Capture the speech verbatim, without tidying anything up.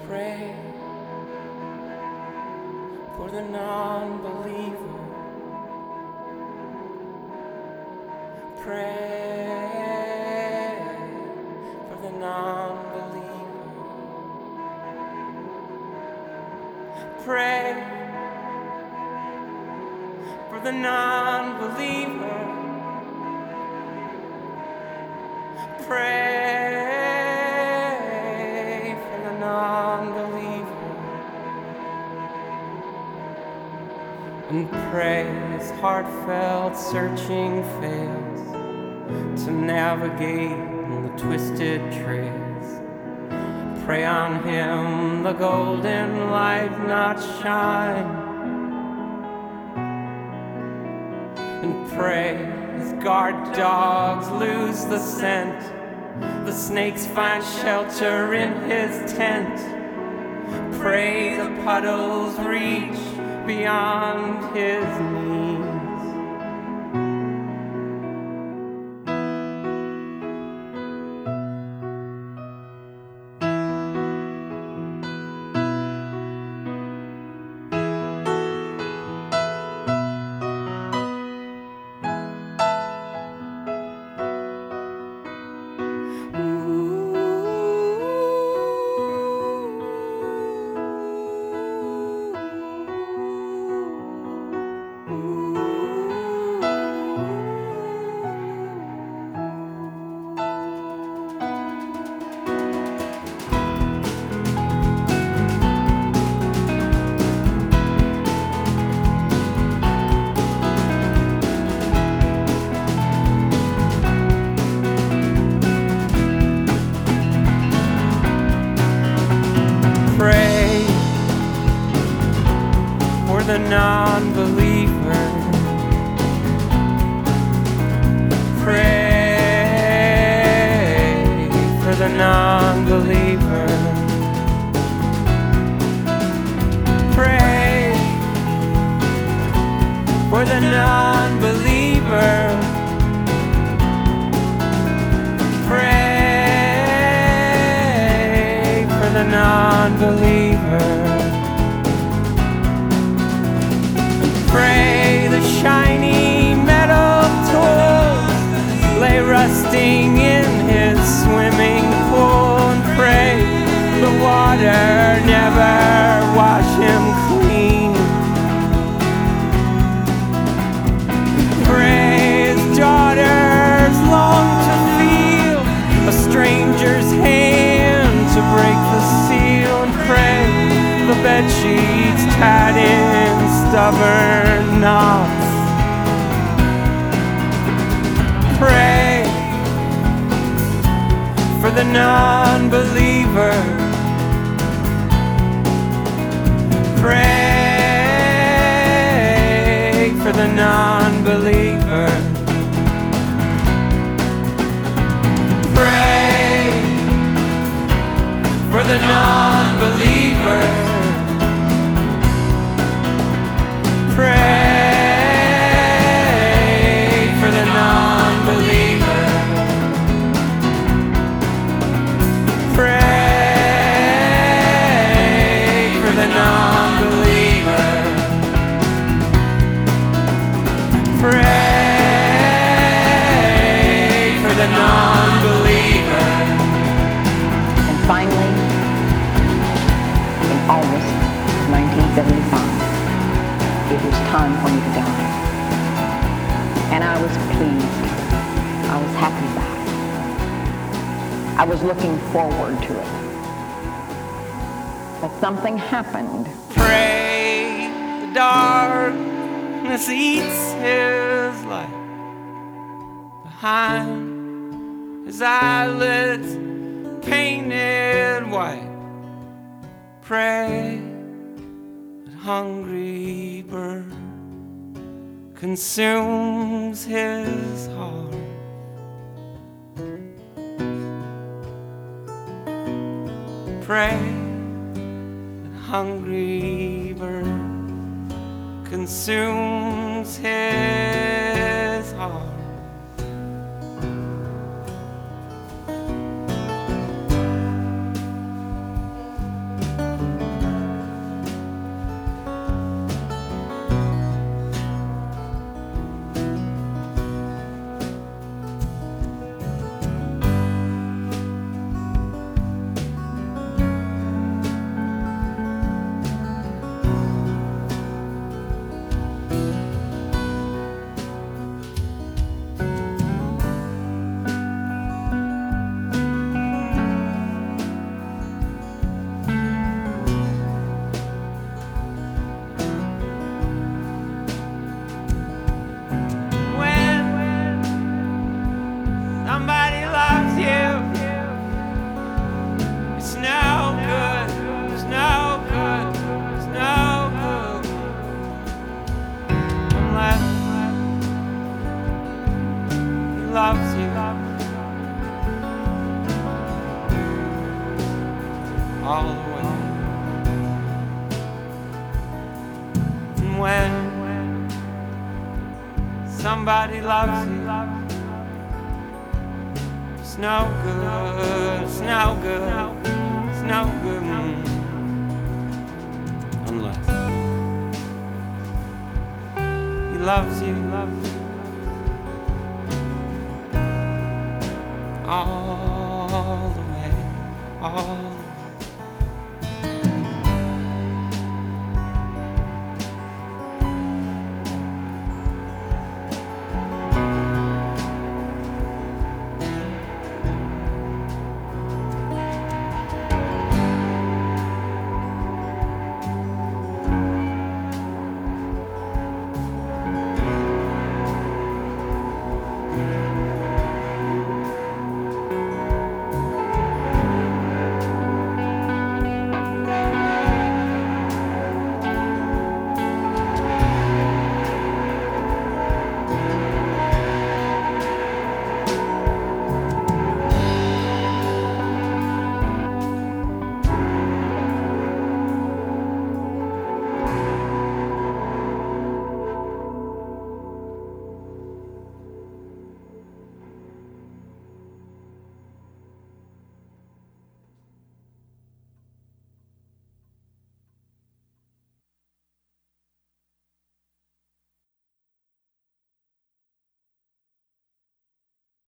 Pray for the non-believer. Pray for the non-believer. Pray for the non-believer. Pray for the non-believer. And pray as heartfelt searching fails to navigate the twisted trails. Pray on him the golden light not shine. And pray as guard dogs lose the scent, the snakes find shelter in his tent. Pray the puddles reach beyond his knees. Pray for the non-believer. Pray for the non-believer. Pray for the non-believer. Pray for the non-believer. Pray the shiny metal tools lay rusting in his swimming pool. And pray the water never wash him clean. Pray his daughters long to feel a stranger's hand to break the seal. And pray the bed sheets tied in stubborn knots. Pray for the non-believer. Pray for the non-believer. Pray for the non-believer. Pray for the non-believer. Pray for the non-believer. Pray for the non-believer. And finally, in August of nineteen seventy-five, it was time for me to die. And I was pleased. I was happy about it. I was looking forward to it. But something happened. Pray the darkness eats his light behind his eyelids painted white. Pray that hungry bird consumes his heart. Pray that hungry bird consumes his heart. somebody loves you, it's no good, it's no good, it's no good. Unless he loves you, loves you all the way, all